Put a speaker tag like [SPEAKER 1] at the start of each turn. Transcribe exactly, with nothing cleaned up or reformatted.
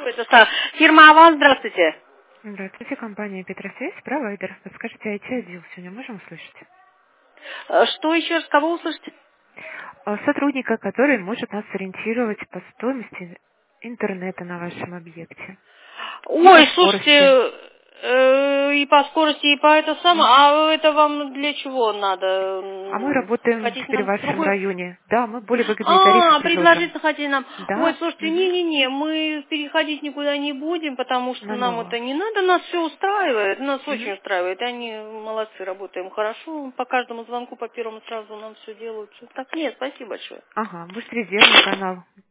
[SPEAKER 1] Это са- фирма «Аванс», здравствуйте.
[SPEAKER 2] Здравствуйте, компания Петросвязь, провайдер. Подскажите, ай ти-отдел сегодня можем услышать?
[SPEAKER 1] Э, Что еще раз, кого услышите?
[SPEAKER 2] А, Сотрудника, который может нас сориентировать по стоимости интернета на вашем объекте. И по
[SPEAKER 1] Ой,
[SPEAKER 2] скорости.
[SPEAKER 1] слушайте, э, и по скорости, и по это самое, а это вам для чего надо?
[SPEAKER 2] А мы
[SPEAKER 1] М,
[SPEAKER 2] работаем
[SPEAKER 1] Хотите
[SPEAKER 2] теперь в
[SPEAKER 1] нам
[SPEAKER 2] вашем
[SPEAKER 1] другой?
[SPEAKER 2] районе. Да, мы более выгодные тарифы
[SPEAKER 1] А,
[SPEAKER 2] предложим.
[SPEAKER 1] предложить хотите нам. Ой,
[SPEAKER 2] Да.
[SPEAKER 1] слушайте,
[SPEAKER 2] Мгм.
[SPEAKER 1] не-не-не, мы переходить никуда не будем, потому что
[SPEAKER 2] На
[SPEAKER 1] нам
[SPEAKER 2] новую.
[SPEAKER 1] это не надо, нас все устраивает, нас очень
[SPEAKER 2] Мгм.
[SPEAKER 1] устраивает, они молодцы, работаем хорошо, по каждому звонку, по первому сразу нам все делают. Так, нет, спасибо большое.
[SPEAKER 2] Ага, быстрый верный канал.